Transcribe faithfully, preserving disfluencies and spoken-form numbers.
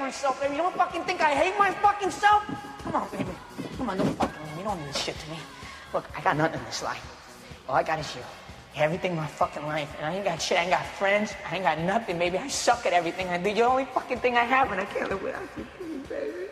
myself, baby. You don't fucking think I hate my fucking self? Come on, baby. Come on, don't fucking me. You don't mean shit to me. Look, I got nothing in this life. All I got is you. Everything in my fucking life. And I ain't got shit. I ain't got friends. I ain't got nothing, baby. I suck at everything I do. You're the only fucking thing I have, and I can't live without you, baby.